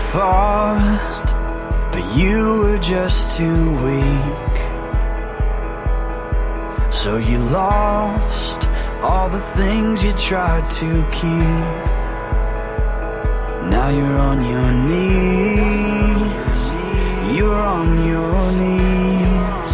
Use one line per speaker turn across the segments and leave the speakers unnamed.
fought, but you were just too weak. So you lost all the things you tried to keep. Now you're on your knees. You're on your knees.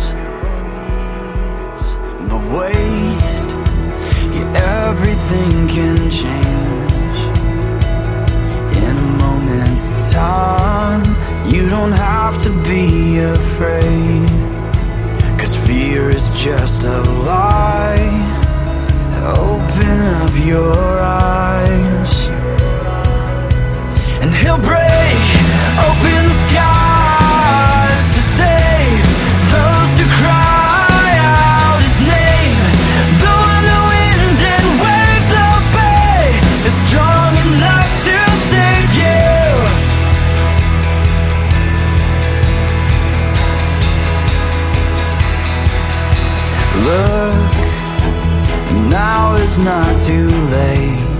But wait, yeah, everything can change in a moment's time. You don't have to be afraid, 'cause fear is just a lie. Open up your eyes, and he'll break open the skies to save those who cry out his name. Though on the wind and waves obey, is strong enough to save you. Look, now is not too late.